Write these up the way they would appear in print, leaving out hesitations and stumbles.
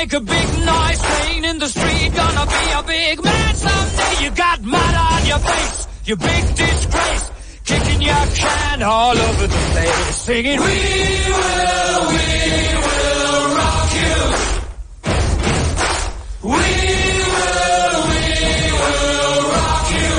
make a big noise, playing in the street, gonna be a big man someday. You got mud on your face, you big disgrace, kicking your can all over the place, singing, we will rock you. We will rock you.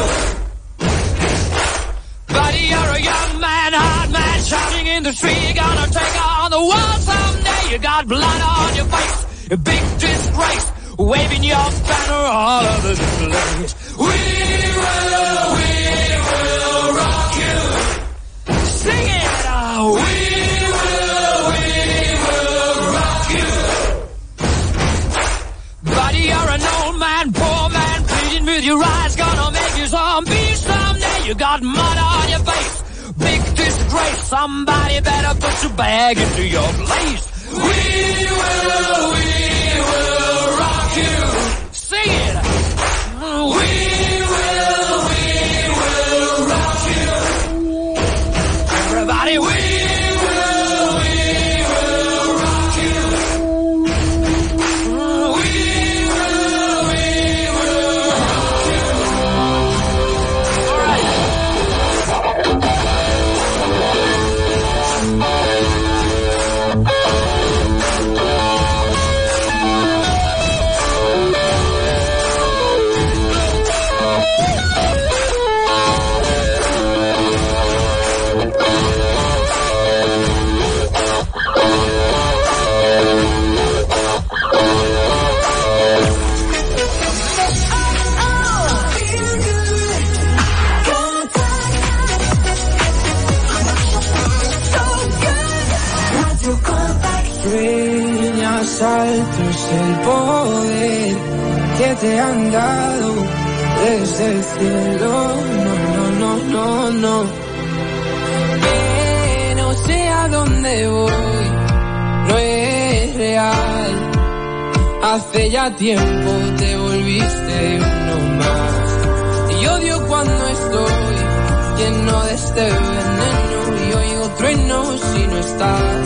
Buddy, you're a young man, hard man, shouting in the street, gonna take on the world someday. You got blood on your face, a big disgrace, waving your banner all over the place. We will rock you. Sing it out. We will rock you. Buddy, you're an old man, poor man, pleading with your eyes, gonna make you zombie someday. You got mud on your face, big disgrace, somebody better put your bag into your place. We will rock you. Sing it. We will rock you. Everybody, we will rock you. We will rock you. All right. Altos el poder que te han dado desde el cielo. No. Que no sé a dónde voy, no es real. Hace ya tiempo te volviste uno más. Y odio cuando estoy lleno de este veneno y oigo truenos si no estás.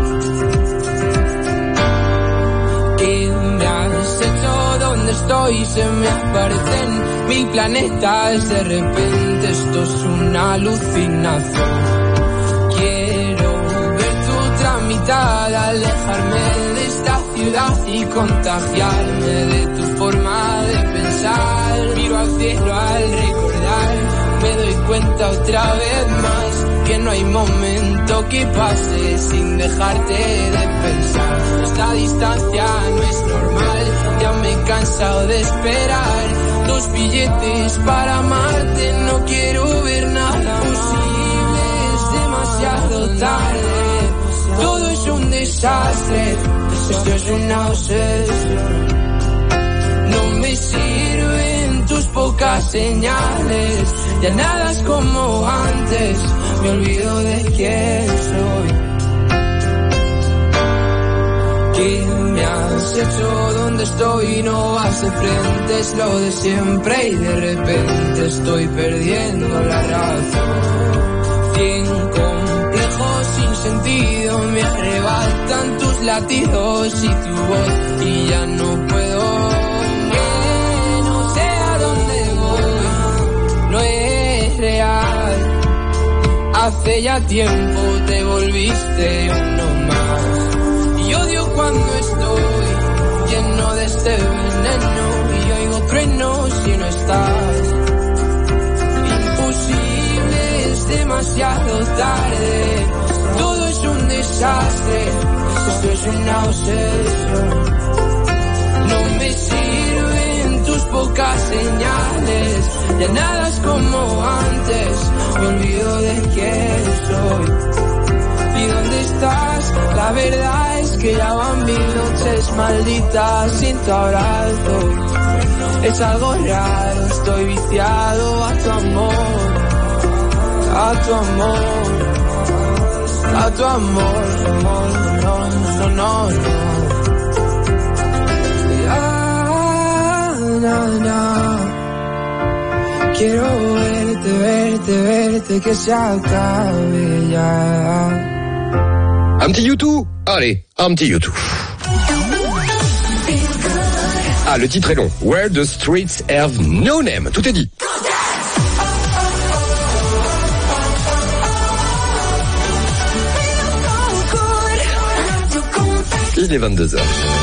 Me has hecho donde estoy, se me aparecen mil planetas, de repente esto es una alucinación. Quiero ver tu mitad, alejarme de esta ciudad y contagiarme de tu forma de pensar. Miro al cielo al recordar, me doy cuenta otra vez más que no hay momento que pase sin dejarte de pensar. Esta distancia no es normal, ya me he cansado de esperar. 2 billetes para amarte, no quiero ver nada posible, es demasiado tarde. Todo es un desastre, esto es una obsesión. No me sirven tus pocas señales, ya nada es como antes, me olvido de quién soy. ¿Qué me has hecho? ¿Dónde estoy? No vas de frente, es lo de siempre y de repente estoy perdiendo la razón. 100 complejos sin sentido me arrebatan tus latidos y tu voz y ya no puedo. Que no sé a dónde voy, no es real. Hace ya tiempo te volviste uno más. Y odio cuando estoy lleno de este veneno y oigo truenos si no estás. Imposible, es demasiado tarde, todo es un desastre, esto es una obsesión. No me sirven tus pocas señales, ya nada es como antes, me olvido de quién soy. ¿Y dónde estás? La verdad es que ya van 1000 noches malditas sin tu abrazo. Es algo raro, estoy viciado a tu amor, a tu amor, a tu amor, no. Quiero verte, que se acabe ya. Un petit YouTube? Allez, un petit YouTube. Ah, le titre est long. Where the Streets Have No Name. Tout est dit. Il est 22h.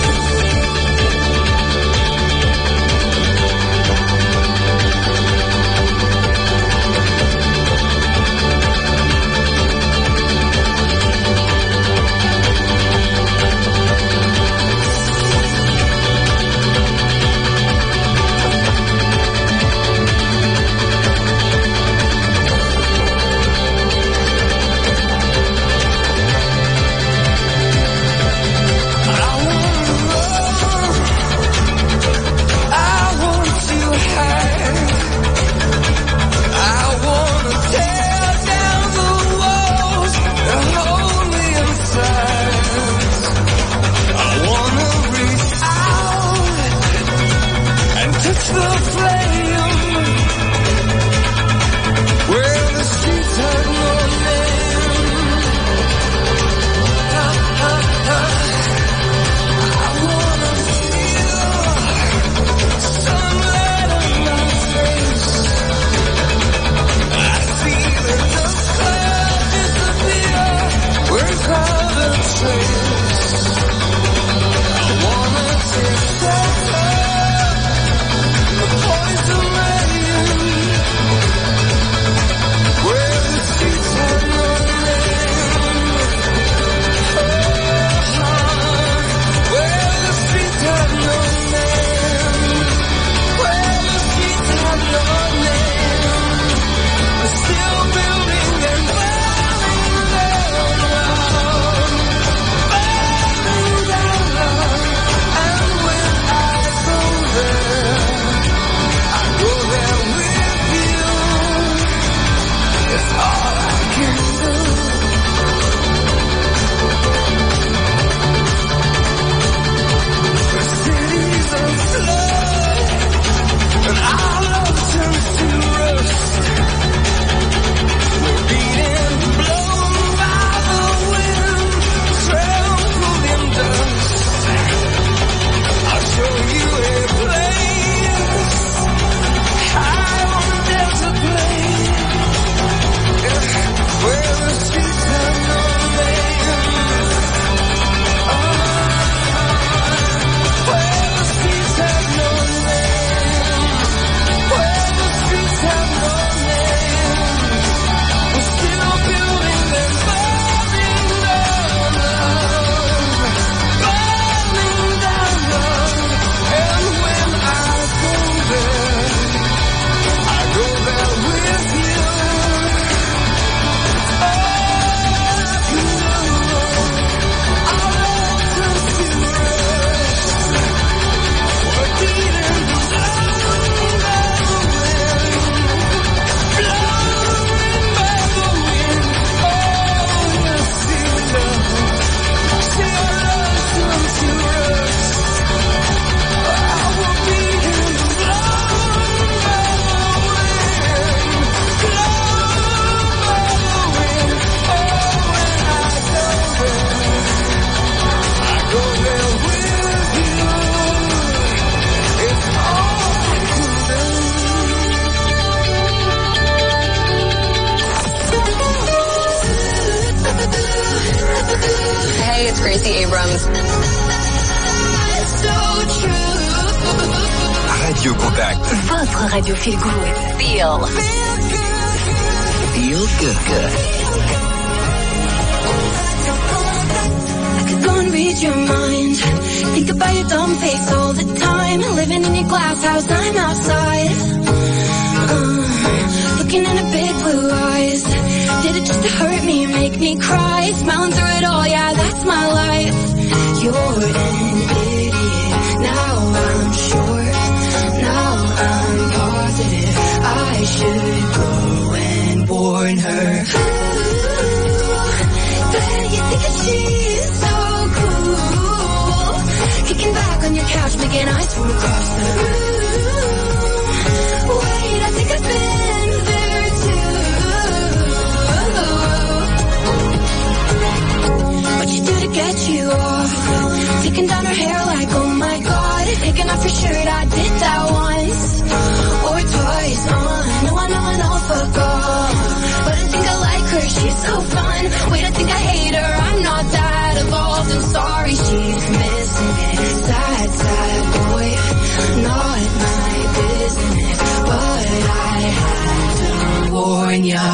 Radio Contact. Votre radio feel good. Feel good. I could go and read your mind. Think about your dumb face all the time. Living in your glass house, I'm outside. Looking into big blue eyes. Did it just to hurt me, make me cry? Smiling through it all, yeah, that's my life. You're an idiot. Now I'm sure. Now I'm positive. I should go and warn her. But you think that she's so cool. Kicking back on your couch, making eyes from across the room. Wait, I think I've been there too. What you do to get you off? Taking down her hair like, oh my god. Taking off your shirt. I did that once or twice. No, fuck off. But I think I like her, she's so fun. Wait, I think I hate her, I'm not that evolved. I'm sorry she's missing it. Sad boy, not my business. But I had to warn ya.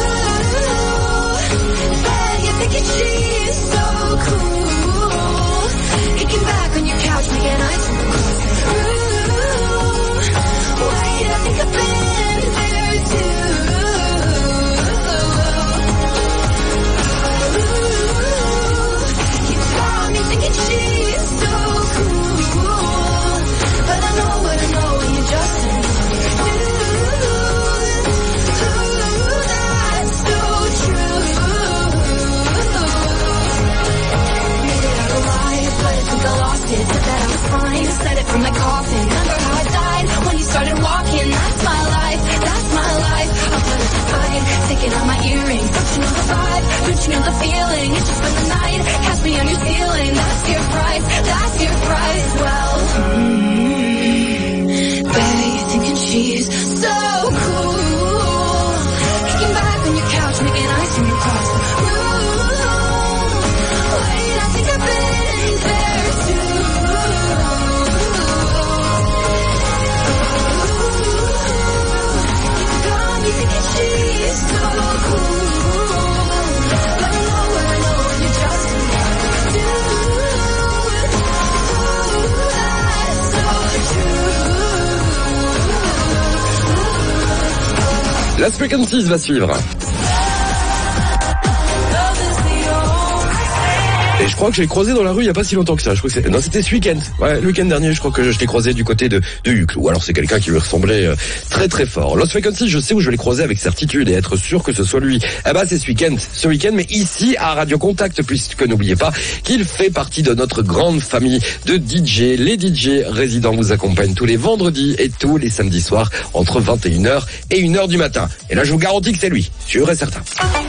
Ooh, you thinking she's so cool. Kicking back on your couch, making eyes on the cross. Ooh, wait, I think I've been there too. Thinking she's so cool, but I know what I know and you just don't know. That's so true. Made it out alive, but I think I lost it. Said that I was fine, said it from my coffin. Remember how I died when you started walking? That's my life, that's my life. I'm feeling fine, taking out my earrings. Don't you know the vibe? Don't you know the feeling? It's just for the night, cast me on your ceiling. That's your price, that's your price. Well, bet you're thinking she's so cool. Kicking back on your couch, making eyes on your cross. Wait, I think I've been there too. You got me thinking she's so cool, but I know what I know and you just don't do. That's so true. Last Frequencies va suivre. Et je crois que je l'ai croisé dans la rue il y a pas si longtemps que ça. Je crois que non, c'était ce week-end. Ouais, le week-end dernier, je crois que je l'ai croisé du côté de Uccle. Ou alors c'est quelqu'un qui lui ressemblait très très fort. Lost Frequencies, je sais où je l'ai croisé avec certitude et être sûr que ce soit lui. Eh ben, c'est ce week-end, mais ici à Radio Contact, puisque n'oubliez pas qu'il fait partie de notre grande famille de DJ. Les DJ résidents vous accompagnent tous les vendredis et tous les samedis soirs entre 21h et 1h du matin. Et là, je vous garantis que c'est lui, sûr et certain.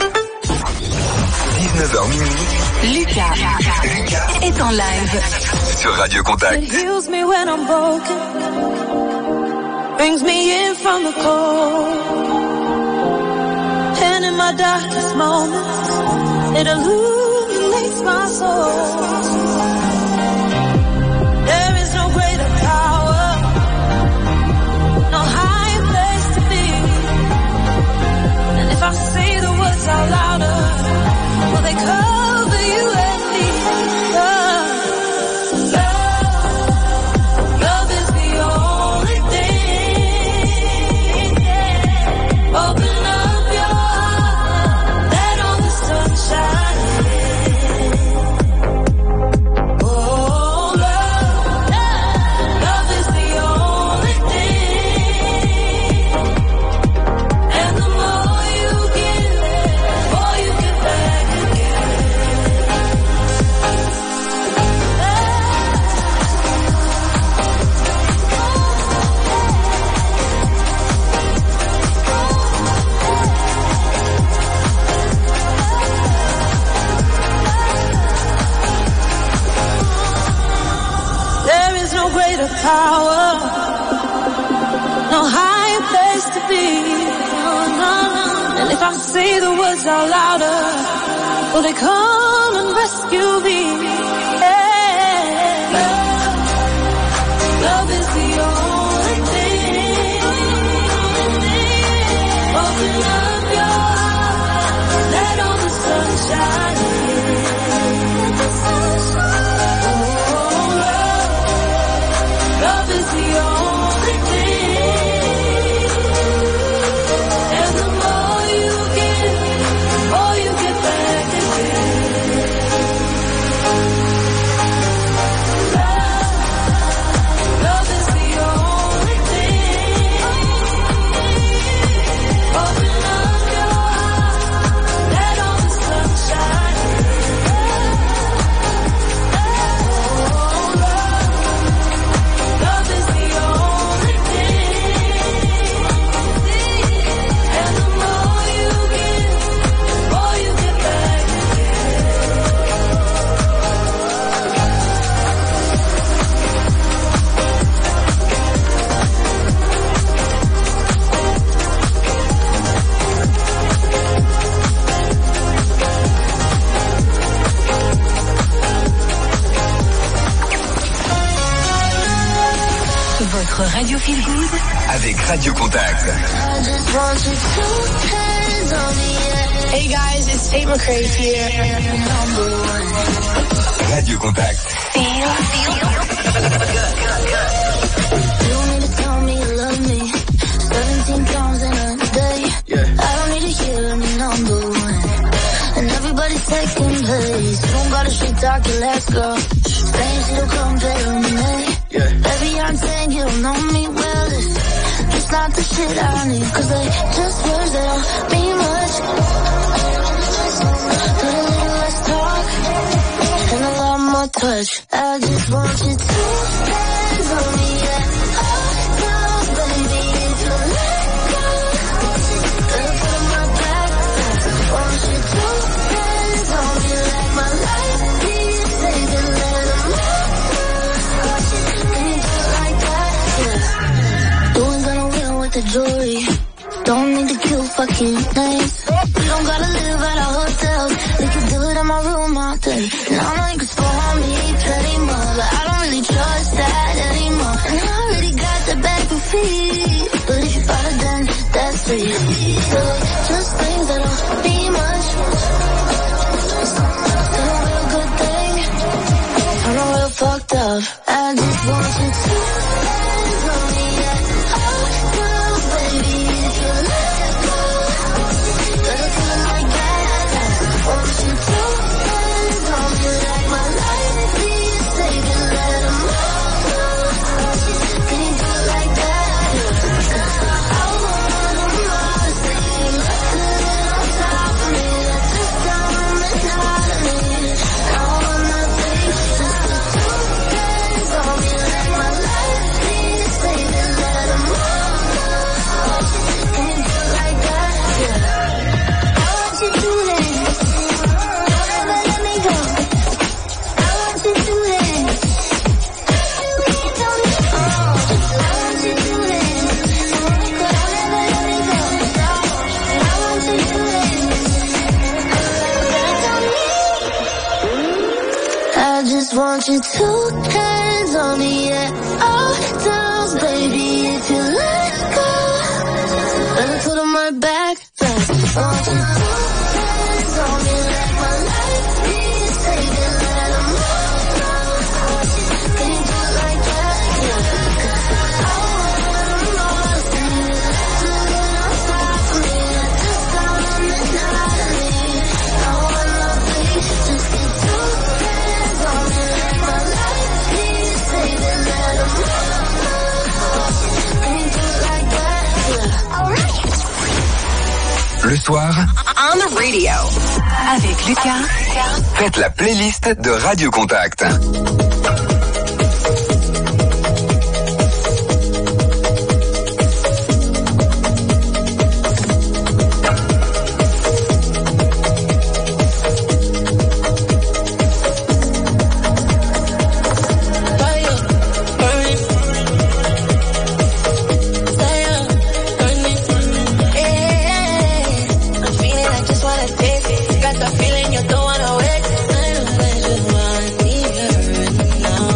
19h minuit. Lucas est en live sur Radio Contact. It heals me when I'm broken, brings me in from the cold, and in my darkest moments, it illuminates my soul. There is no greater power, no higher place to be, and if I say the words out louder, will they cover you and me? Love is the only thing. Open up your heart, let all the sunshine in. Oh, love is the only thing. And the more you give, the more you get back again. There is no greater power, no higher place to be. And if I say the words out louder, will they come and rescue me? Yeah. Love is the only thing. Open up your heart, let all the sunshine in. Oh, love is the only thing. And the more you give, the more you get back again. Love is the only thing. Open up your heart, let all the sunshine Votre radio feel good avec Radio Contact. Hey guys, it's Tate McRae here. Radio Contact. You don't need to tell me you love me. 17 pounds in a day. I don't need to hear I'm number one. And everybody's taking place. You don't gotta straight talk your last girl. Saying she don't compare to me. Baby, I'm saying you don't know me well. It's just not the shit I need. Cause they just words that don't mean much. But a little less talk and a lot more touch. I just want you to hands on me, yeah. Oh, baby, if you let go, gonna put my back. Want you to hands on me like my life. Please take it, let them know. Can you do it like that? Yeah. You ain't gonna win with the jewelry. Don't need to kill fucking names. We don't gotta live at our hotels. We can do it in my room all day. And I know you can spoil me pretty much, but I don't really trust that anymore. And I already got the back and feet. But if you bought it, then that's free. So just things that don't mean much. Still a real good thing. I'm not real fucked up. I just want you to hands on me, yeah. Oh, girl, baby, if you let go, gotta feel like that. Want you to hands on me like my life. Please take it, let them know. Can you do it like that? I wanna know, say nothing on top of me. Just tell them it's not me. I wanna think just the two hands on me like my life. Please take it, let them know. Can you do it like that? Yeah. I want you to dance. Don't ever let me go. I want you to dance. Don't I want you to dance. Don't ever let me go. I want you to dance. I just want you to hands on me, yeah. Oh, dance, baby, if you let go. Let me put on my back, fast. Want you to hands on me like my life. Please take it, let them know. Can you do it like that? Yeah. I wanna know, say nothing on top of me. Just tell them it's not me. I wanna be just the two hands on me like my life. Please take it, let them know. Can you do it like that? Yeah. Alright. Le soir, on the radio. Avec Lucas. faites la playlist de Radio Contact. Got the feeling you don't wanna wait. I know I just wanna see her now.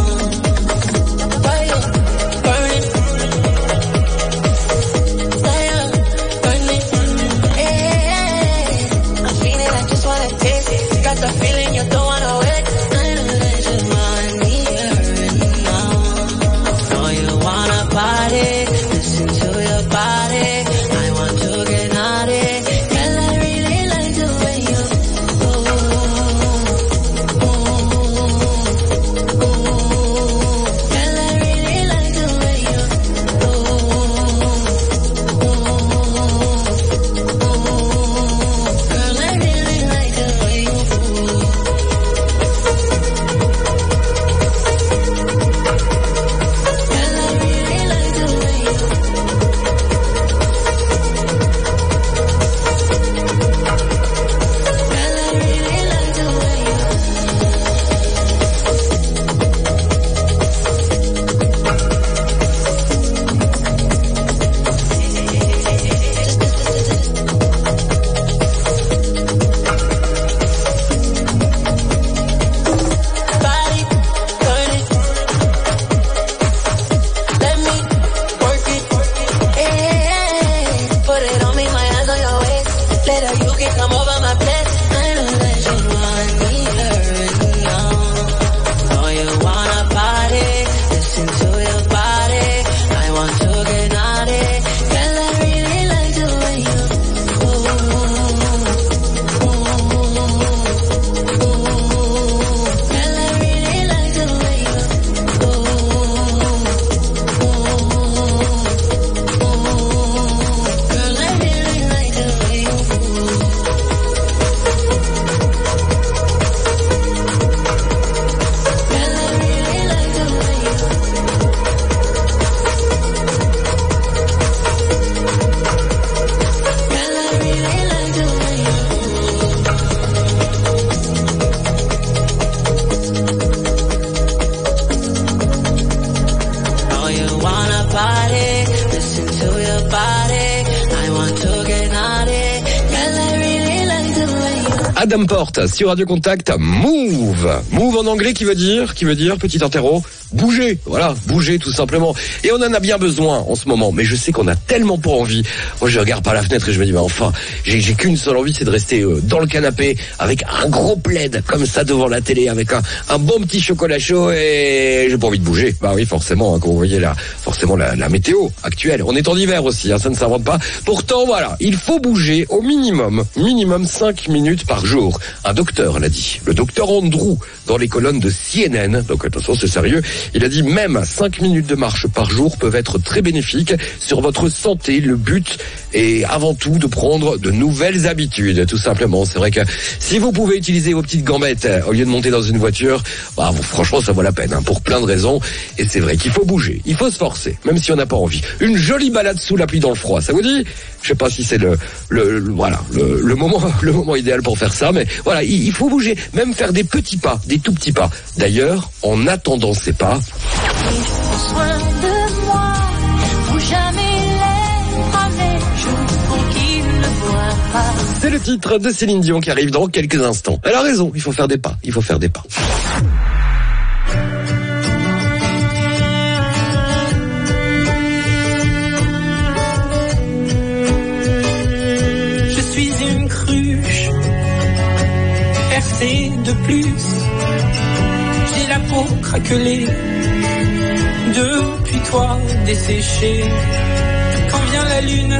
Adam Porte sur Radio Contact. Move en anglais qui veut dire petit interro, bouger. Voilà, bouger tout simplement. Et on en a bien besoin en ce moment. Mais je sais qu'on a tellement pas envie. Moi, je regarde par la fenêtre et je me dis, mais enfin, j'ai qu'une seule envie, c'est de rester dans le canapé avec un gros plaid comme ça devant la télé, avec un bon petit chocolat chaud, et j'ai pas envie de bouger. Bah oui, forcément, hein, quand vous voyez la météo actuelle. On est en hiver aussi, hein, ça ne s'invente pas. Pourtant, voilà, il faut bouger au minimum 5 minutes par jour. Un docteur l'a dit, le docteur Andrew, dans les colonnes de CNN. Donc attention, c'est sérieux. Il a dit même 5 minutes de marche par jour peuvent être très bénéfiques sur votre santé. Le but est avant tout de prendre de nouvelles habitudes, tout simplement. C'est vrai que si vous pouvez utiliser vos petites gambettes au lieu de monter dans une voiture, bah, franchement, ça vaut la peine, hein, pour plein de raisons. Et c'est vrai qu'il faut bouger, il faut se forcer, même si on n'a pas envie. Une jolie balade sous la pluie dans le froid, ça vous dit? Je sais pas si c'est le moment idéal pour faire ça, mais voilà, il faut bouger, même faire des petits pas, des tout petits pas. D'ailleurs, en attendant ces pas, Prends soin de moi, faut jamais les ramener, pour qu'ils ne voient pas. c'est le titre de Céline Dion qui arrive dans quelques instants. Elle a raison, il faut faire des pas, Je suis une cruche percée de plus. J'ai la peau craquelée depuis toi desséchée. Quand vient la lune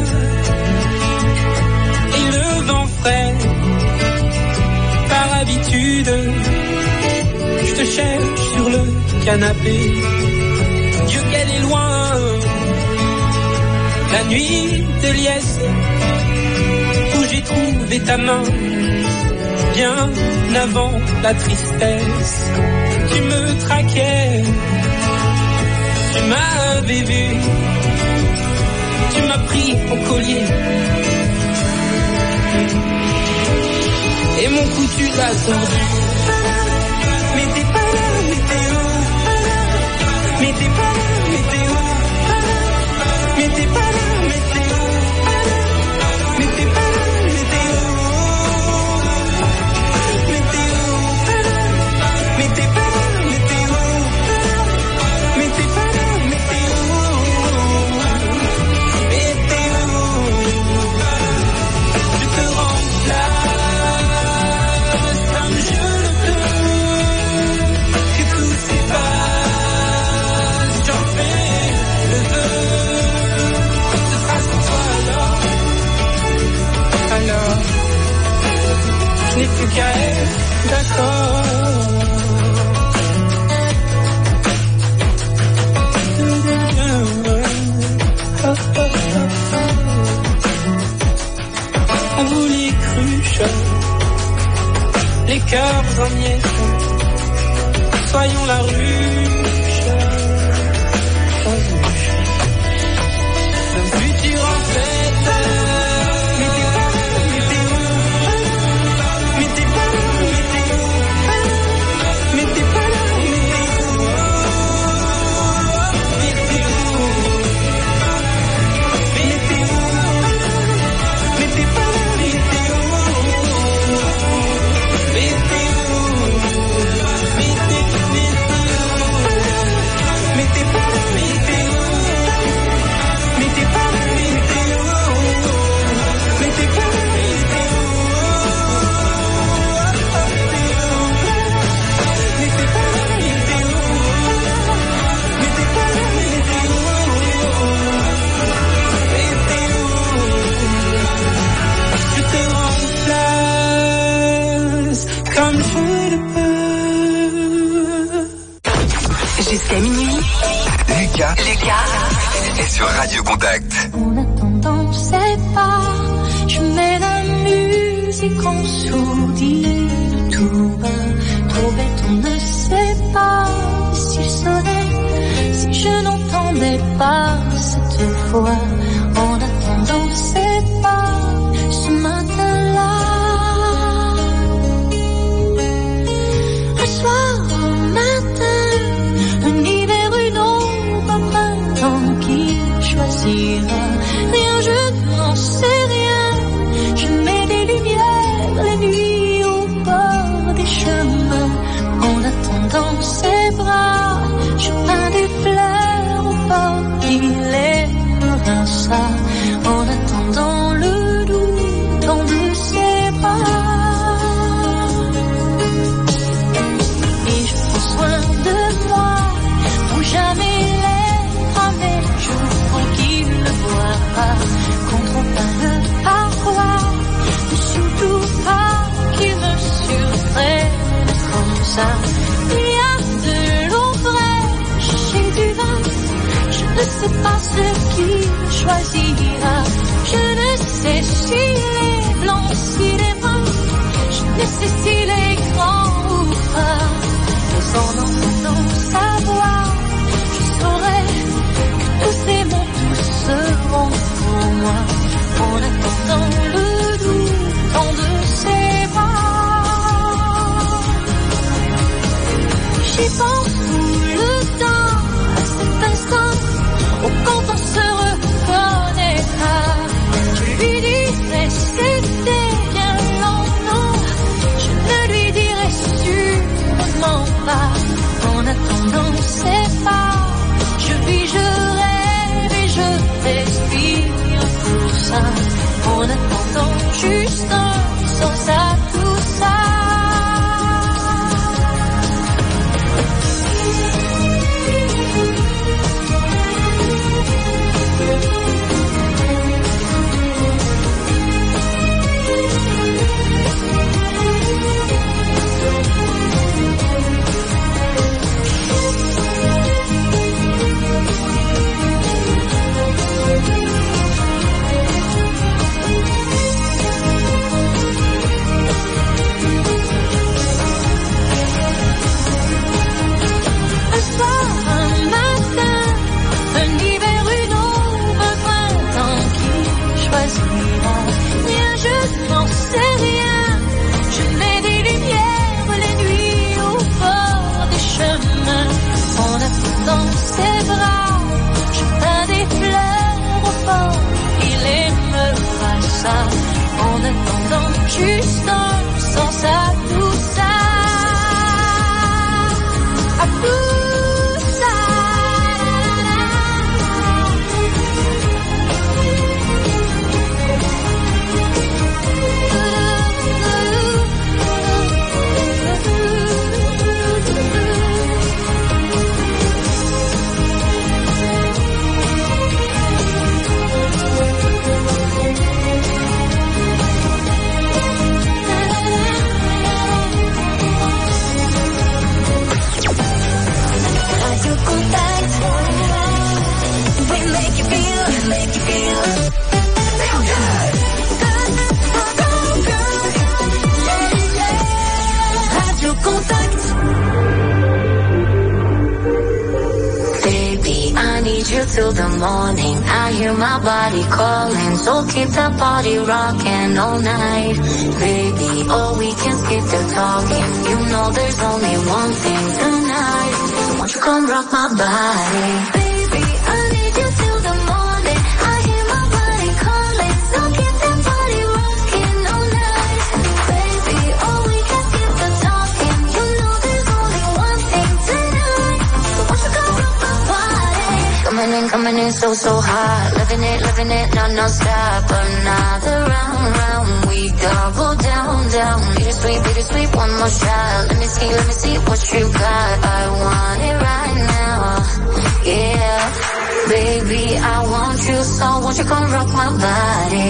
et le vent frais, par habitude, je te cherche sur le canapé. Dieu qu'elle est loin, la nuit de liesse, où j'ai trouvé ta main, bien avant la tristesse. Tu me traquais, tu m'avais vu, tu m'as pris au collier, et mon cou tu l'as tordu. Mais t'es pas là, mais t'es où? Mais t'es pas là, mais t'es où? Mais t'es pas là, mais t'es où? Mais t'es pas là, mais t'es où? Mais t'es où? Mais t'es pas là, mais t'es où? Mais t'es pas là, mais t'es où? Mais t'es où? Je te remplace comme je le peux. Que tout s'efface, j'en fais le vœu. Ce sera sans toi alors, je n'ai plus qu'à être d'accord. À vous les cruches, les cœurs en miettes, soyons la ruche, un futur en fête. Mais t'es pas là, mais t'es où? Mais t'es pas là, mais t'es où? Mais t'es pas là, mais t'es où? Mais t'es où? Mais t'es où? Mais t'es pas là, mais t'es où? Mais t'es où? Mais t'es pas là, mais t'es où? Mais t'es pas là, mais t'es où? Mais t'es pas là, mais t'es où? Mais t'es pas là, mais t'es où? Mais t'es pas là, mais t'es où? Mais t'es où? Je te remplace comme je le peux. Jusqu'à minuit, Lucas est sur Radio Contact. En attendant ces pas, je mets la musique en sourdine tout bas. Trop bête, on ne sait pas s'il sonnait, si je n'entendais pas cette fois. En attendant ces pas, ce matin-là, un soir, un matin, un hiver, une ombre, un printemps qui choisira. Rien, je n'en sais rien. Je mets des lumières la nuit au ça. Il y a de l'eau fraîche et du vin. Je ne sais pas ce qui choisira. Je ne sais s'il est blanc, s'il est brun. Je ne sais s'il est grand ou pas. Mais en entendant sa voix, je saurais que tous ces mots, tous seront pour moi. En attendant le doux temps de ses bras. J'y pense tout le temps, à cet instant, où quand on se reconnaîtra, je lui dirai c'était bien long, non, je ne lui dirai sûrement pas. En attendant c'est pas, je vis, je rêve et je respire pour ça. En attendant juste un sens à tout ça. En attendant juste un sens à tout ça. À tout ça. Till the morning, I hear my body calling, so keep the party rocking all night. Baby, oh, we can skip the talking, you know there's only one thing tonight, so won't you come rock my body. Baby, I need you till the morning, I hear my body calling, so keep the party rocking all night. Baby, oh, we can skip the talking, you know there's only one thing tonight, so won't you come rock my body. Coming in so hot, living it, no stop. Another round, we double down. Bittersweet, one more shot. Let me see what you got. I want it right now, yeah. Baby, I want you, so won't you come rock my body.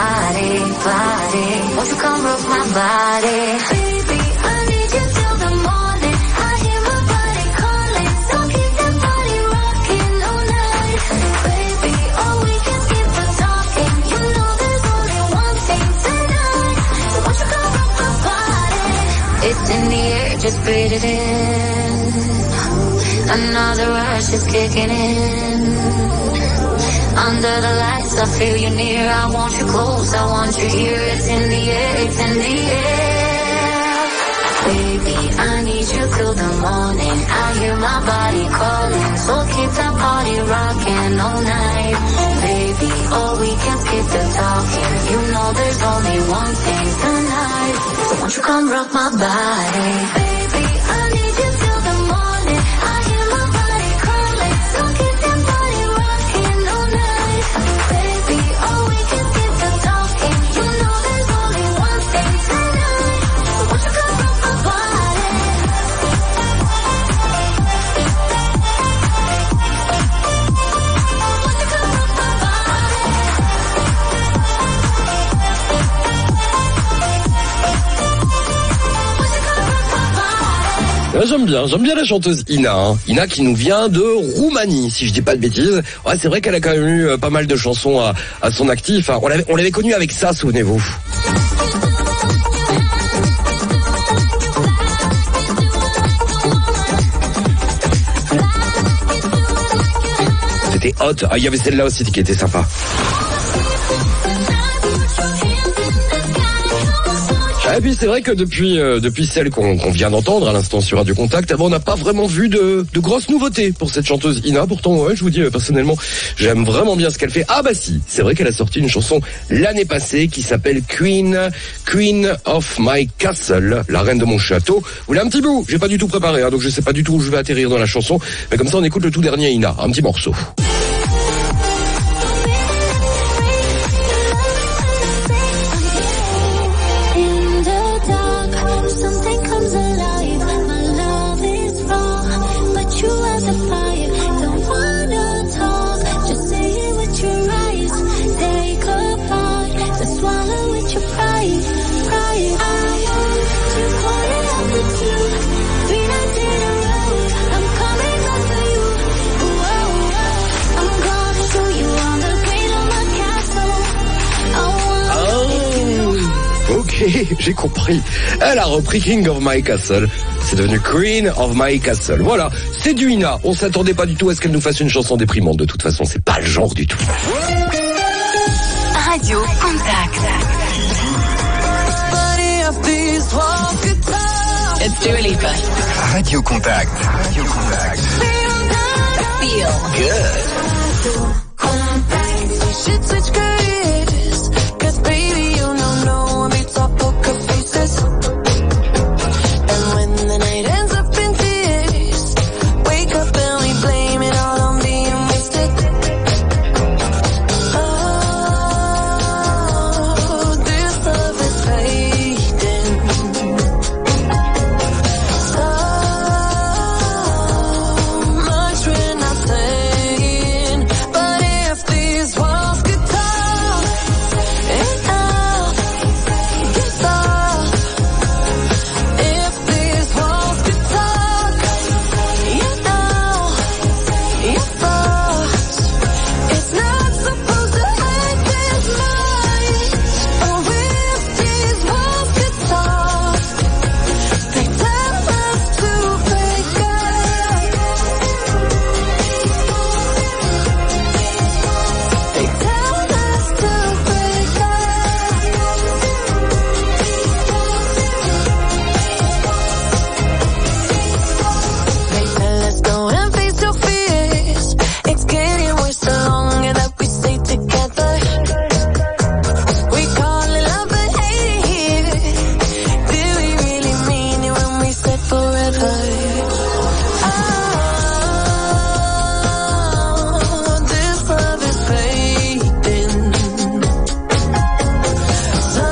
Won't you come rock my body? Baby, I need you till the morning. I hear my body calling, so keep that body rocking all night. Baby, oh, we can skip the talking, you know there's only one thing tonight, so won't you come rock my body? It's in the air, just breathe it in. Another rush is kicking in. Under the lights, I feel you near. I want you close, I want you here. It's in the air, it's in the air. Baby, I need you till the morning. I hear my body calling, so keep that party rocking all night. Baby, oh, we can skip the talking, you know there's only one thing tonight, so won't you come rock my body. Baby, I need you till the morning. I hear my body calling, so keep that body rocking all night. Baby, oh, we can skip the talking, you know there's only one thing tonight, so won't you come rock my body. Won't you come rock my body. Won't you come rock my body. Ouais, j'aime bien la chanteuse Ina. Hein. Ina qui nous vient de Roumanie, si je dis pas de bêtises. Ouais, c'est vrai qu'elle a quand même eu pas mal de chansons à son actif. Hein. On l'avait connue avec ça, souvenez-vous. C'était hot. Ah, il y avait celle-là aussi qui était sympa. Et puis c'est vrai que depuis celle qu'on vient d'entendre à l'instant sur Radio Contact, on n'a pas vraiment vu de grosses nouveautés pour cette chanteuse Ina. Pourtant, ouais, je vous dis personnellement, j'aime vraiment bien ce qu'elle fait. Ah bah si, c'est vrai qu'elle a sorti une chanson l'année passée qui s'appelle Queen of My Castle, la reine de mon château. Vous voulez un petit bout? J'ai pas du tout préparé, hein, donc je sais pas du tout où je vais atterrir dans la chanson. Mais comme ça, on écoute le tout dernier Ina, un petit morceau. J'ai compris. Elle a repris King of My Castle. C'est devenu Queen of My Castle. Voilà, c'est du Ina. On s'attendait pas du tout à ce qu'elle nous fasse une chanson déprimante. De toute façon, c'est pas le genre du tout. Radio Contact. It's Dua Lipa. Radio Contact. Radio Contact. Feel Good. Should switch careers, 'cause baby you know when we talk poker faces. And when the night ends up in tears, wake up and we blame it all on being wasted. Oh, this love is fading. So much we're not saying, but if these walls could talk, enough, get off. If these walls could talk, you know, your thoughts. It's not supposed to hurt this much. Oh, if these walls could talk, they tell us to break up. They tell us to break up. They tell us go and face your fears. It's getting worse the longer that we stay together. We call it love but hate it. Do we really mean it when we said forever? Oh, this love is fading. So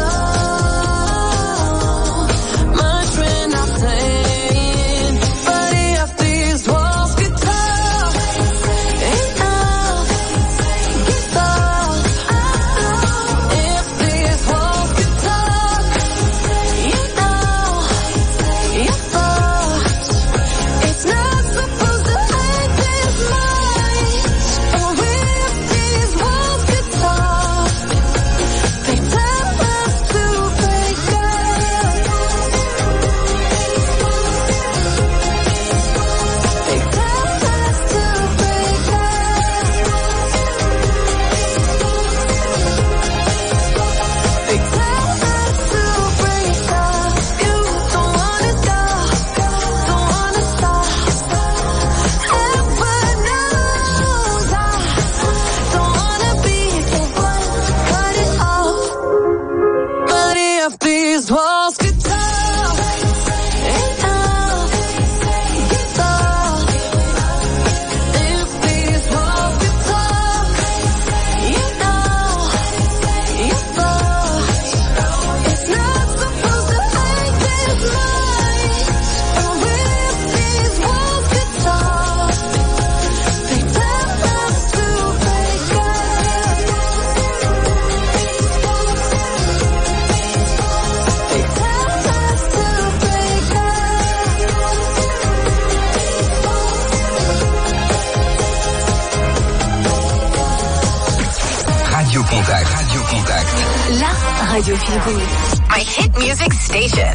much we're not saying, but if these walls could talk, enough, get off. If these walls could talk, you know, your thoughts. It's not supposed to hurt this much. Oh, if these walls could talk, they tell us to break up. They tell us to break up. They tell us to break up. You don't wanna stop, don't wanna stop. Heaven knows I don't wanna be the one to cut it off. But if these walls could talk, enough, get off. If these walls could talk, you know, your thoughts. It's not supposed to hurt this much. Oh, if these walls could talk, they tell us to break up. They tell us My hit music station.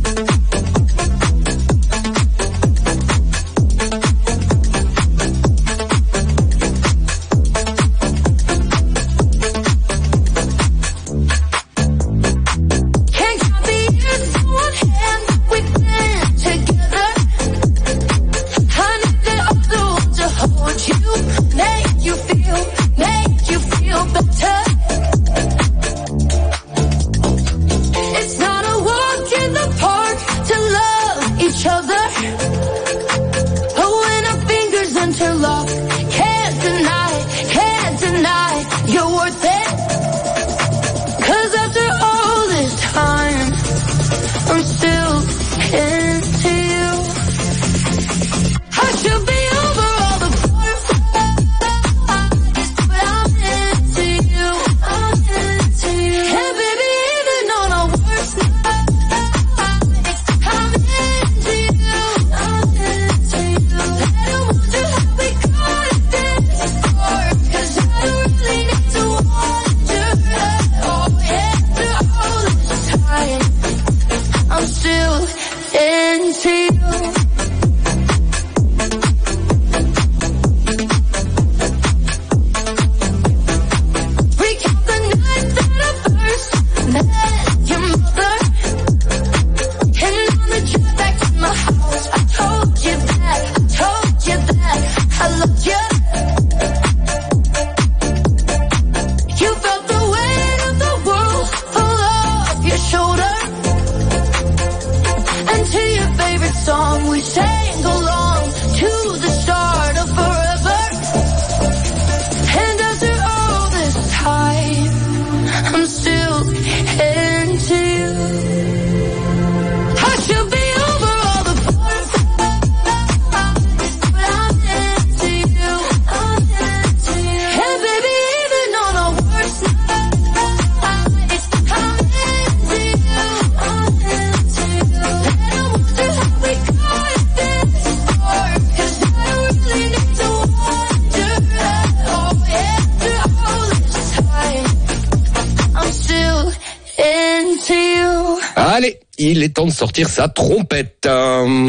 Allez, il est temps de sortir sa trompette. Non,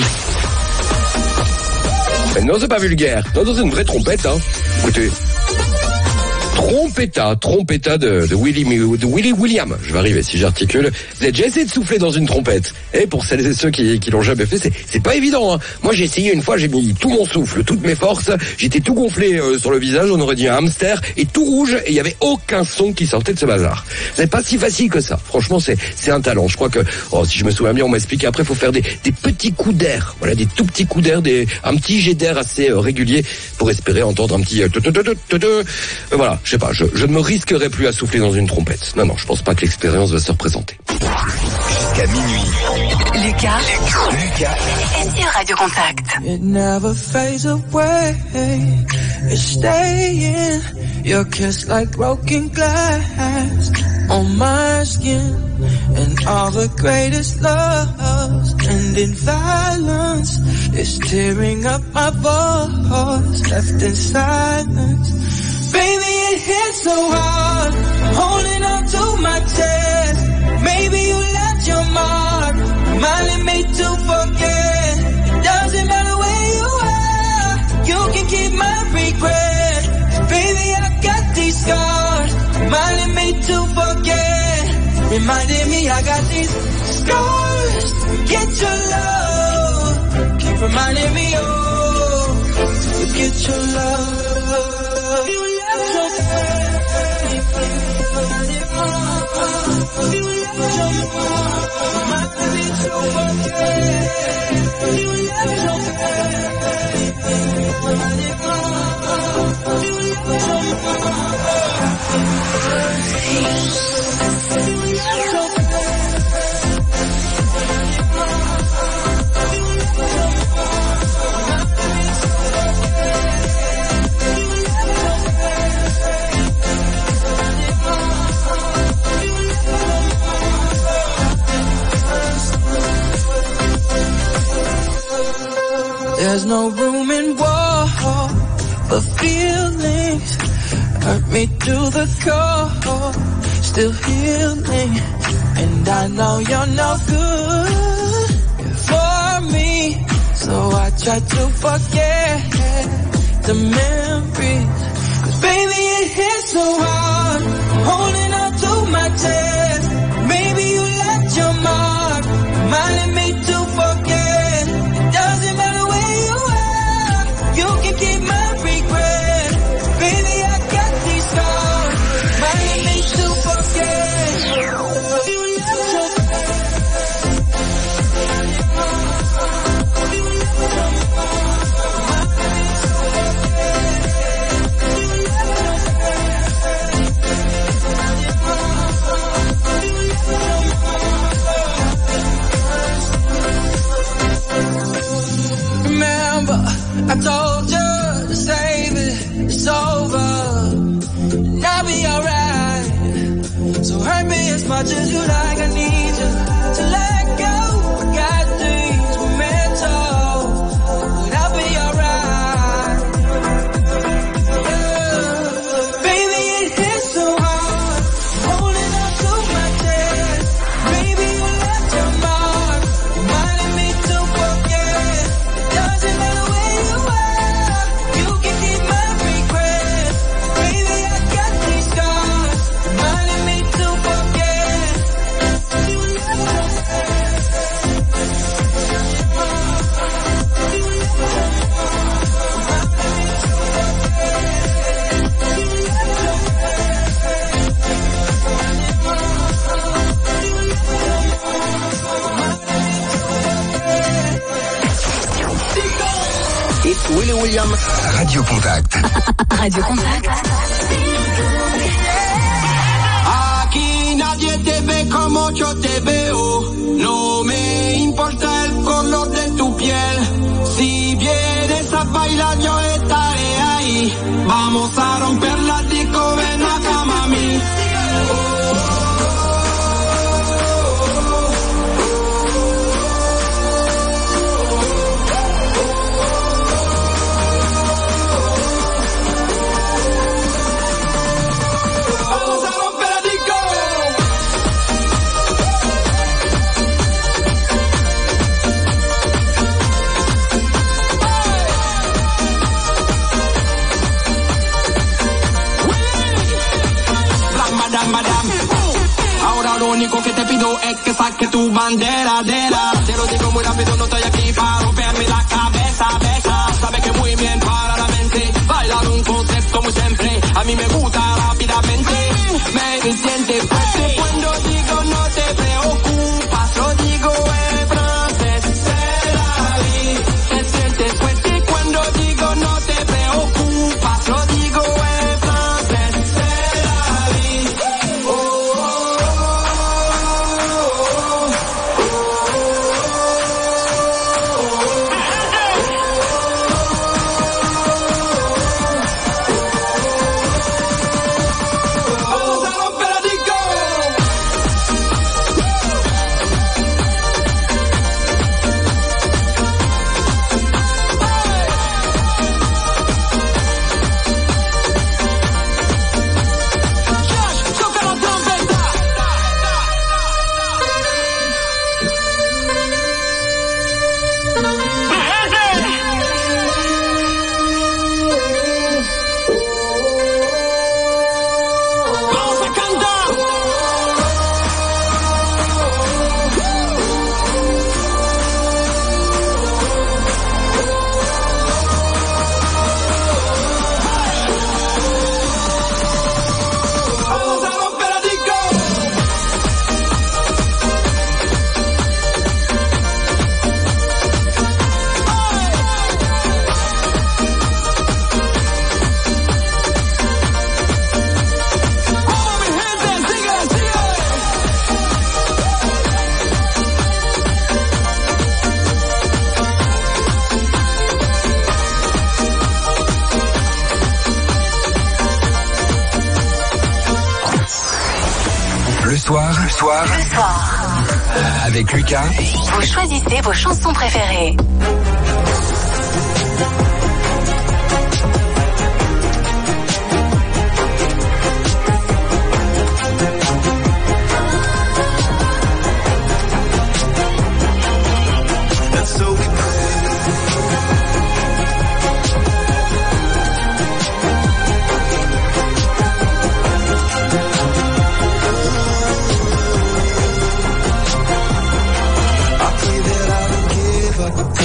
c'est pas vulgaire. Non, c'est une vraie trompette. Écoutez. Trompetta de Willy William. Je vais arriver si j'articule. Vous avez déjà essayé de souffler dans une trompette? Et pour celles et ceux qui l'ont jamais fait, c'est pas évident. Moi j'ai essayé une fois, j'ai mis tout mon souffle, toutes mes forces, j'étais tout gonflé sur le visage, on aurait dit un hamster, et tout rouge, et il y avait aucun son qui sortait de ce bazar. C'est pas si facile que ça. Franchement, c'est un talent. Je crois que, si je me souviens bien, on m'a expliqué après, faut faire des petits coups d'air. Voilà, des tout petits coups d'air, un petit jet d'air assez régulier pour espérer entendre un petit voilà, je sais pas, je ne me risquerai plus à souffler dans une trompette. Non, je pense pas que l'expérience va se représenter. Jusqu'à minuit. Lucas est sur Radio Contact. It never fades away. It's staying. Your kiss like broken glass on my skin. And all the greatest loves end in violence. It's tearing up my voice, left in silence. Baby, it hits so hard, I'm holding on to my chest. Maybe you left your mark, reminding me to forget. It doesn't matter where you are, you can keep my regret. Baby, I got these scars, reminding me to forget. Reminding me I got these scars, get your love. Keep reminding me, oh, get your love. There's no room in war for feelings. Hurt me to the core, still healing. I know you're no good for me, so I try to forget the memories. 'Cause baby, it hits so hard, I'm holding on to my chest. Maybe you left your mark, reminding me to forget. It doesn't matter where you are, you can keep my regret. Baby, I got these scars, reminding me to forget. Remember, I told you to save it, it's over, and I'll be alright. So hurt me as much as you like, I need you to let go. I got things we're meant to, but I'll be alright. Yeah. Baby, it hits so hard, holding on to my chest. Baby, you left your mark, reminding me to forget. Doesn't matter where you are, you can keep my regret. Baby, I got these scars, reminding me to forget. It's Willy William. Radio Contact. Radio Contact. Aquí nadie te ve como yo te veo. No me importa el color de tu piel. Si vienes a bailar yo estaré ahí. Vamos a romper la disco, ven acá mami. Vamos a romper la disco. Ahora lo único que te pido es que saques tu bandera. Te lo digo muy rápido, no estoy aquí para romperme la cabeza. Sabes que muy bien para la mente. Bailar un concepto muy simple. A mí me gusta rápidamente. Me sientes fuerte cuando digo no te preocupas. Lo digo en francés. C'est la vie. Te sientes fuerte cuando digo no te preocupas. Lo digo en francés. C'est la vie. Vamos a romper la disco. Josh, toca la trompeta. Vamos a cantar. Vamos a romper la disco. ¡Vamos, mi gente! ¡Sigue! Le soir, avec Lucas. Vous choisissez vos chansons préférées.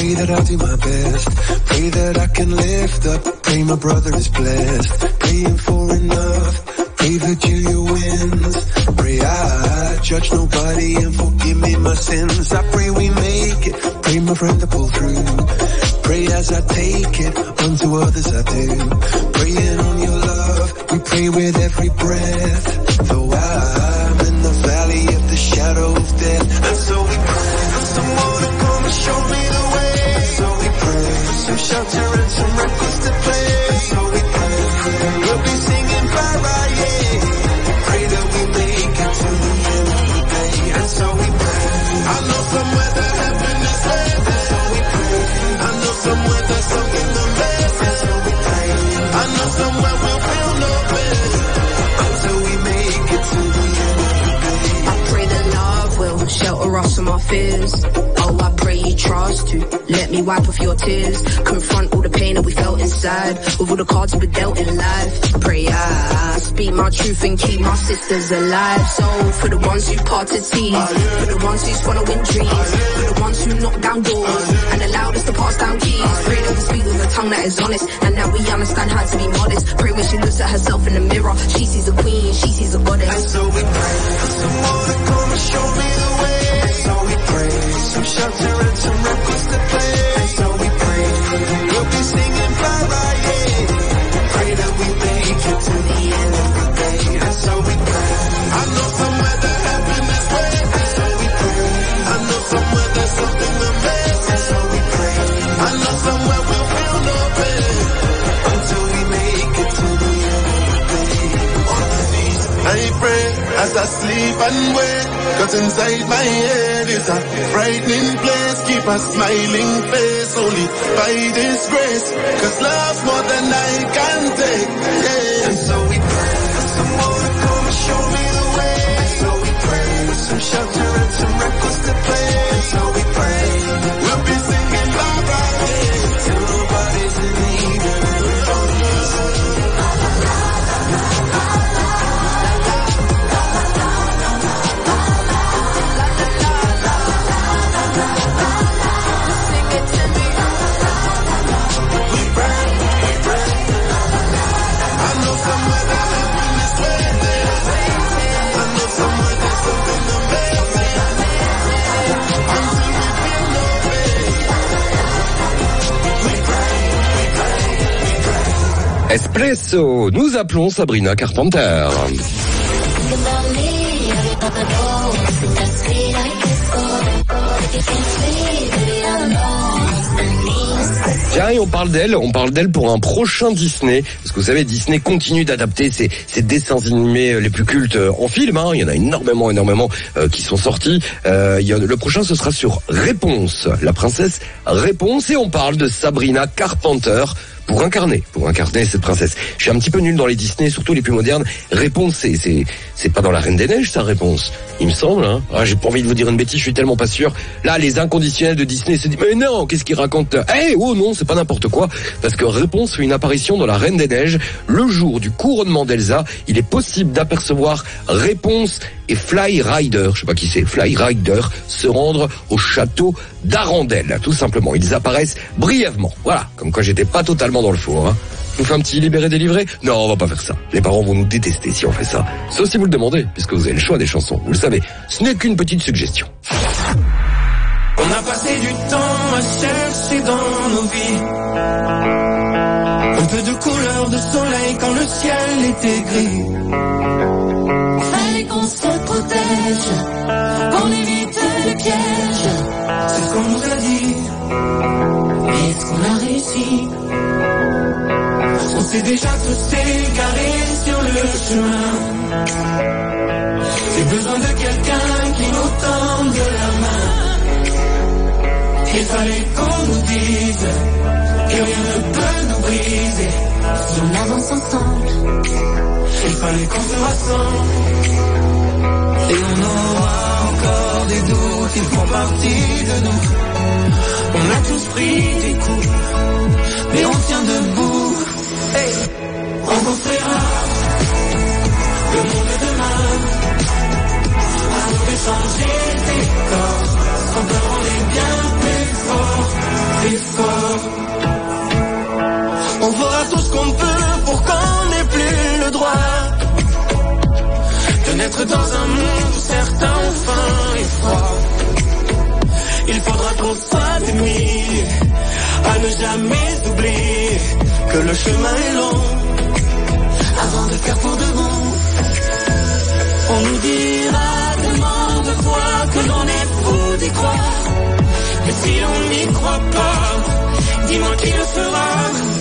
Pray that I'll do my best. Pray that I can lift up. Pray my brother is blessed. Praying for enough. Pray that Julia wins. Pray I judge nobody and forgive me my sins. I pray we make it. Pray my friend to pull through. Pray as I take it, unto others I do. Praying on your love, we pray with every breath. Though I'm in the valley of the shadow of death, and so we pray for someone to come and show me the way. And so we pray for some shelter and some records to play. And so we pray we'll be singing bye-bye, yeah. Pray that we make it to the end of the day. And so we pray. I know somewhere that happiness waits. And so we pray. I know somewhere there's something the best. And so we pray. I know somewhere we'll feel no pain until we make it to the end of the day. I pray that love will shelter us from our fears. Oh, I pray you trust to let me wipe off your tears. Confront all the pain that we felt inside with all the cards we dealt in life. Pray I speak my truth and keep my sisters alive. So for the ones who parted seas, for the ones who's following dreams, for the ones who knock down doors and allowed us to pass down keys. Pray that we speak with a tongue that is honest, and that we understand how to be modest. Pray when she looks at herself in the mirror, she sees a queen, she sees a goddess. And so we pray for someone to come and show me the way. And so we pray for some shelter and some records to play. And so we pray we'll be singing bye-bye, yeah. Pray that we make it to the end of the day. And so we pray. I know somewhere that happiness waits. And so we pray. I know somewhere there's something the best. And so we pray. I know somewhere we'll feel no pain until we make it to the end of the day. On the knees, I pray as I sleep and wake. 'Cause inside my head is a frightening place. Keep a smiling face only by this grace. 'Cause love's more than I can take, yeah. And so we pray for someone to come and show me the way. And so we pray for some shelter and some records to play. And so we pray we'll be singing bye-bye, yeah. Till nobody's in need and everybody's Espresso, nous appelons Sabrina Carpenter. Tiens, et on parle d'elle pour un prochain Disney, parce que vous savez, Disney continue d'adapter ses dessins animés les plus cultes en film, hein. Il y en a énormément qui sont sortis. Le prochain, ce sera sur Réponse, la princesse Réponse, et on parle de Sabrina Carpenter pour incarner cette princesse. Je suis un petit peu nul dans les Disney, surtout les plus modernes. Réponse, c'est pas dans la Reine des Neiges, ça, Réponse, il me semble, hein. Ah, j'ai pas envie de vous dire une bêtise, je suis tellement pas sûr. Là, les inconditionnels de Disney se disent, mais non, qu'est-ce qu'ils racontent? Oh non, c'est pas n'importe quoi, parce que Réponse fait une apparition dans la Reine des Neiges. Le jour du couronnement d'Elsa, il est possible d'apercevoir Réponse et Fly Rider, je sais pas qui c'est, Fly Rider, se rendre au château d'Arendelle, tout simplement. Ils apparaissent brièvement. Voilà, comme quoi j'étais pas totalement dans le four, hein. Je vous fais un petit libéré-délivré? Non, on va pas faire ça. Les parents vont nous détester si on fait ça. Sauf si vous le demandez, puisque vous avez le choix des chansons. Vous le savez, ce n'est qu'une petite suggestion. On a passé du temps à chercher dans nos vies un peu de couleur de soleil quand le ciel était gris. Fallait qu'on se protège, qu'on évite le piège. C'est ce qu'on nous a dit. Est-ce qu'on a réussi? On s'est déjà tous égarés sur le chemin. J'ai besoin de quelqu'un qui nous tende la main. Il fallait qu'on nous dise que rien ne peut nous briser. Si on avance ensemble, il fallait qu'on se rassemble. Et on aura encore des doutes, ils font partie de nous. On a tous pris des coups, mais on tient debout. Hey, on construira le monde de demain. À nous de changer des corps, sans peur on est bien plus fort. dans un monde où certains ont faim et froid, il faudra qu'on soit des milliers à ne jamais oublier que le chemin est long avant de faire pour de bon. On nous dira tellement de fois que l'on est fou d'y croire, mais si l'on n'y croit pas, dis-moi qui le fera.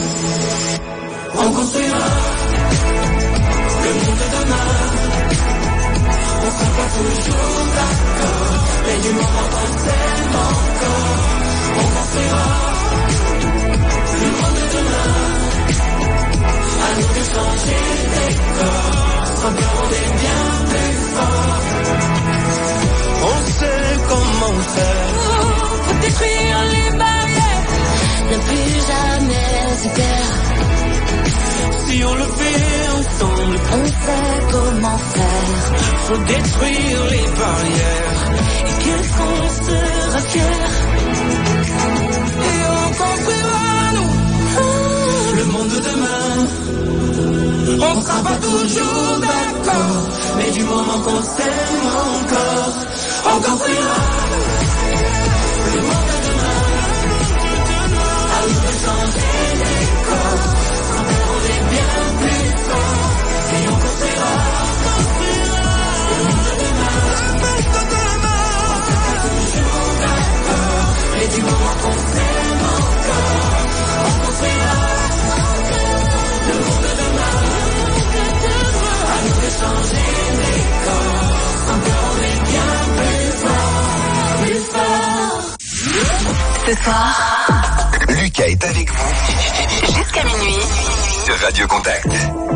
On construira le monde de demain. On sera pas toujours d'accord, mais du moment qu'on s'aime encore, on construira le monde de demain. À nous de changer les corps, sans peur on est bien plus fort. On sait comment faire. Faut détruire les barrières, ne plus jamais se perdre. Si on le fait ensemble, on sait comment faire. Faut détruire les barrières et qu'on sera fier. Et on construira nous le monde de demain. On sera pas toujours d'accord, mais du moment qu'on s'aime encore, on construira le monde de demain. À nous de changer les corps, sans peur on est bien plus fort. Et on construira le monde de demain. On sera pas toujours d'accord, mais du moment qu'on s'aime encore, on construira le monde de demain. À nous de changer les corps, sans peur on est bien plus fort, plus fort. Ce soir, Lucas est avec vous jusqu'à minuit sur Radio Contact.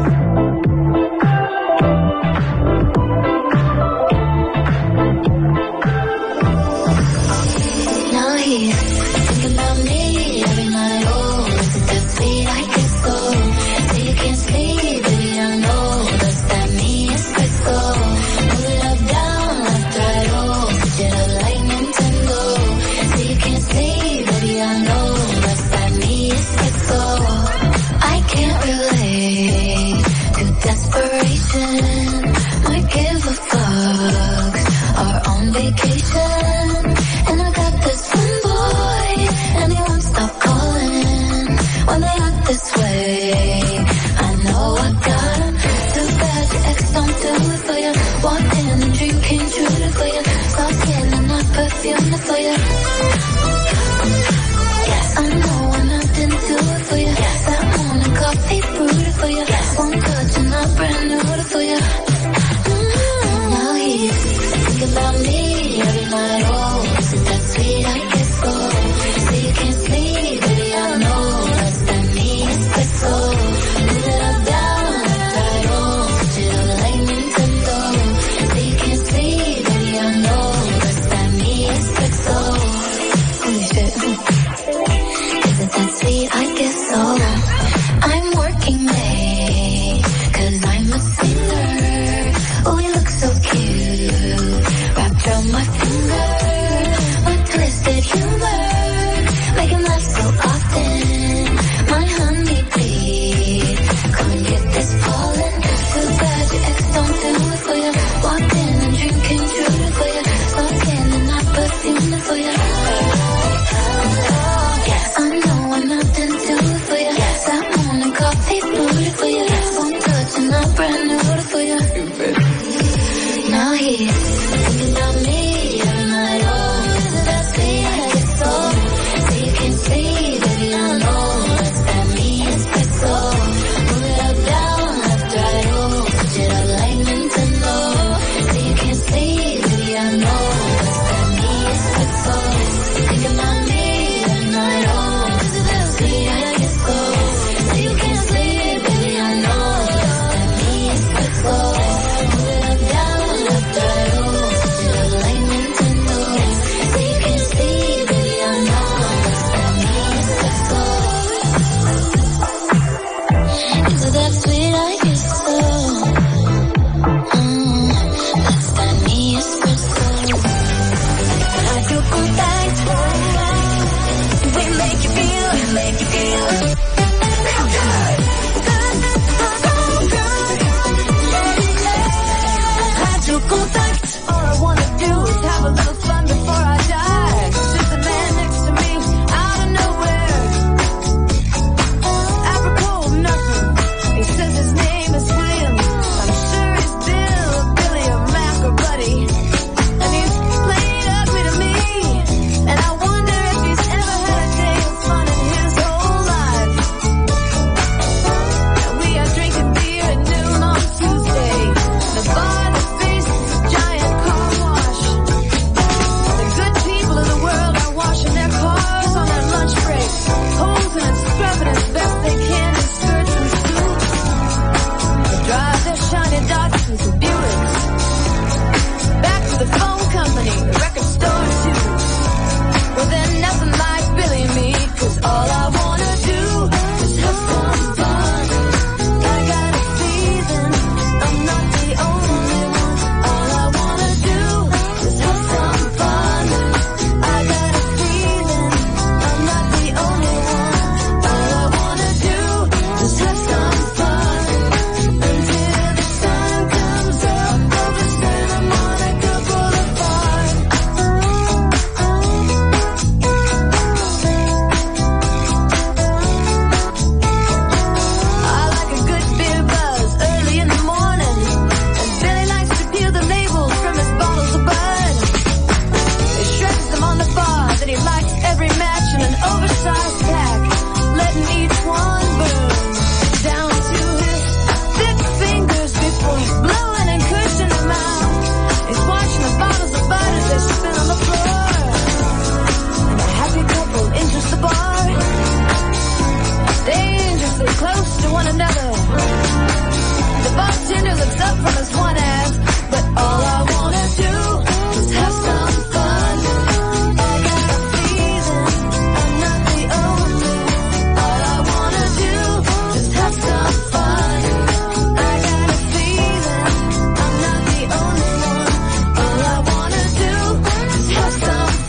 Now he's thinking about me every night. Oh, is it that sweet? I guess so. Say you can't sleep, baby, I know. Does that mean it's crystal? Move it up, down, left, right. Oh, switch it up like Nintendo. Say you can't sleep, baby, I know. Does that mean it's crystal? I can't relate to desperation. Might give a fuck. Are on vacation. And I got this one boy, and he won't stop calling when they act this way. I know I got him. Too bad your ex don't do it for you. Walked in and dream came true for you. Soft skin and not perfume for you. Yes, I know I'm not into it for you. That morning coffee brewed for you. One touch and I'm brand new for you. Now he's thinking about me every night. Oh, is it that sweet? I guess so. Say you can't sleep, baby, I know. Does that mean it's crystal? Move it up, down, left, right. Oh, switch it up like Nintendo. Say you can't sleep, baby, I know. Does that mean it's crystal? Holy shit. Is it that sweet? I guess so. I'm working late, 'cause I'm a singer. Oh, you look so cute, wrapped around my finger. My twisted humor, make him laugh so often. My honey bee, come and get this pollen. Too bad your ex don't do it for you. Walked in and dream came true for you. Soft skin and not perfume for you. Yes, I know I'm not into it for you. That morning coffee brewed for you. One touch and I'm brand new for you. Now he's thinking about me every night. Oh, is it that sweet? I guess so. Say you can't sleep, baby, I know. Does that mean it's crystal? Move it up, down, left, right. Oh, switch it up like Nintendo. Say you can't sleep, baby, I know. Does that mean it's crystal? Thinking about me every night. Oh, is it that sweet? I guess so. Say you can't sleep, baby, I know. Does that mean it's crystal? Move it up, down, left, right. Oh, switch it up like Nintendo. Say you can't sleep, baby, I know. Does that mean it's crystal? Is it that sweet? I guess so. Does that mean it's crystal? Radio Contact.